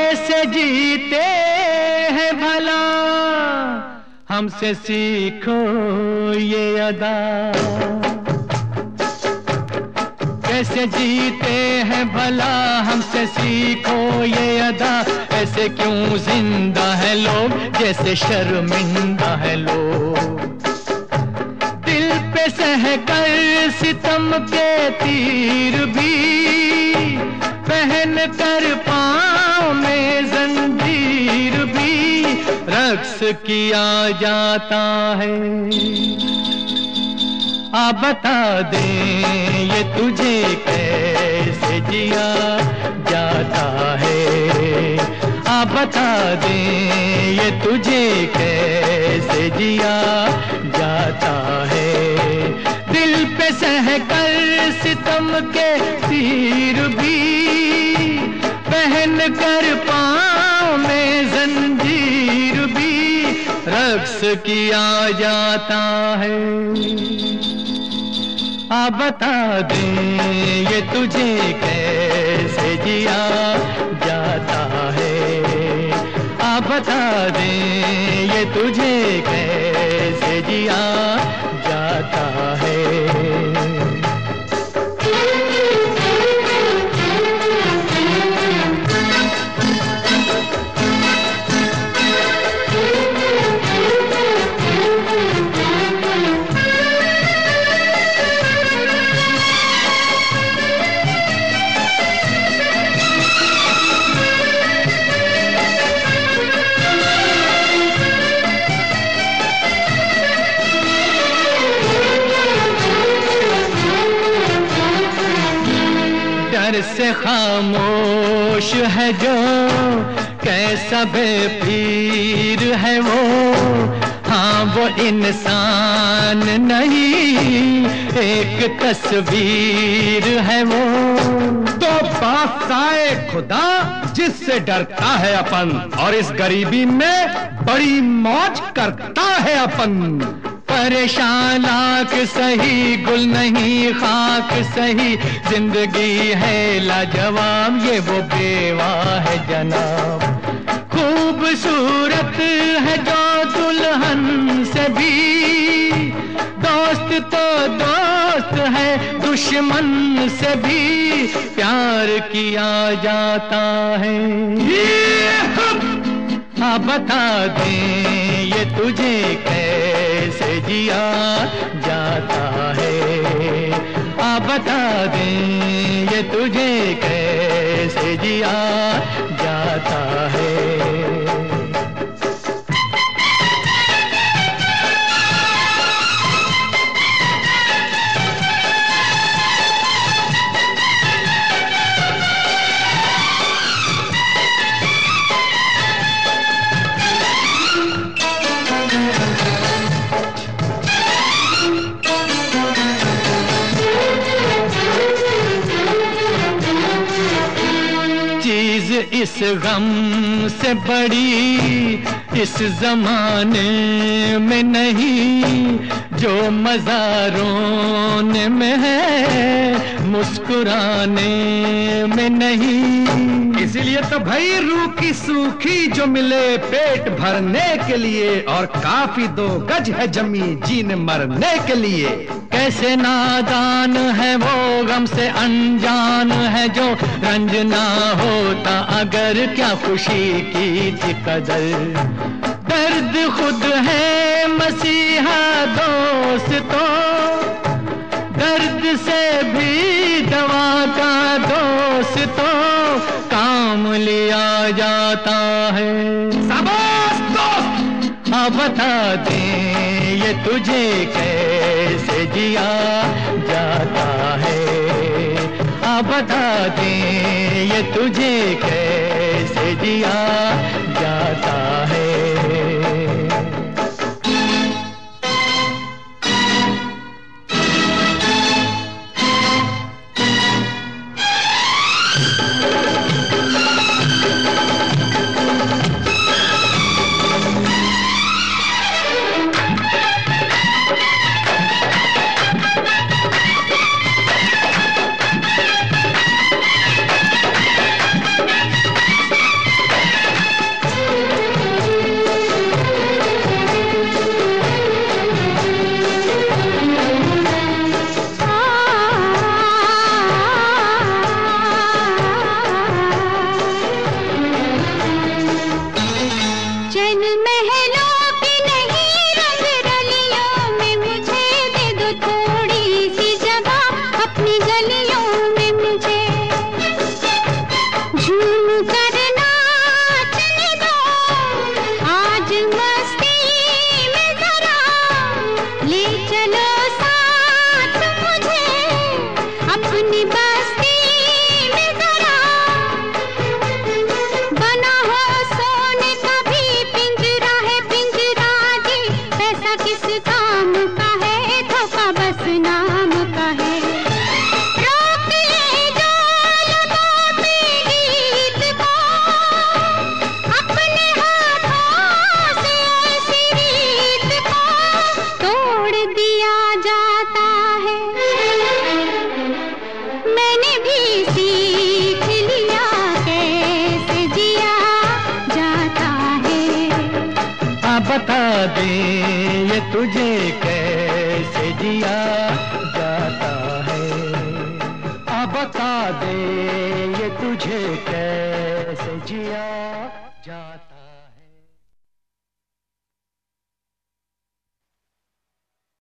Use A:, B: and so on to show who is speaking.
A: कैसे जीते हैं भला, हमसे सीखो ये अदा। कैसे जीते हैं भला, हमसे सीखो ये अदा। ऐसे क्यों जिंदा है लोग, जैसे शर्मिंदा है लोग। दिल पे सहकर सितम के तीर भी, पहन कर पाँव में जंजीर भी, रक्स किया जाता है। आ बता दे ये तुझे कैसे जिया जाता है। आ बता दे ये तुझे कैसे जिया जाता है। दिल पे सहकर सितम के तीर भी, पहन कर पाँव में जंजीर भी, रक्स किया जाता है। आ बता दे ये तुझे कैसे जिया जाता है। आ बता दे ये तुझे कैसे जिया जाता है। डर से खामोश है जो, कैसा बेपीर है वो। हाँ वो इंसान नहीं, एक तस्वीर है वो।
B: तो बादशाह खुदा जिससे डरता है अपन, और इस गरीबी में बड़ी मौज करता है अपन।
A: परेशान लाख सही, गुल नहीं खाक सही, जिंदगी है लाजवाब, ये वो बेवा है जनाब। खूबसूरत है जो दुल्हन से भी, दोस्त तो दोस्त है दुश्मन से भी, प्यार किया जाता है। हाँ बता दे ये तुझे कैसे जिया जाता है। आ बता दे ये तुझे कैसे जिया जाता है। चीज इस गम से बड़ी इस जमाने में नहीं, जो मज़ा रोने में है मुस्कुराने में नहीं।
B: इसीलिए तो भाई रूखी सूखी जो मिले पेट भरने के लिए, और काफी 2 गज है जमी जीने मरने के लिए।
A: कैसे नादान है वो, गम से अनजान है जो, रंज ना होता अगर क्या खुशी की थी कदर। दर्द खुद है मसीहा दोस्तों, दर्द से भी दवा का दोस्तों काम लिया जाता है।
B: शाबाश दोस्त।
A: हाँ बता दे ये तुझे कैसे जिया जाता है। हाँ बता दे ये तुझे कैसे जिया जाता है। बता दे ये तुझे कैसे जिया जाता है, आ बता दे ये तुझे कैसे जिया जाता है।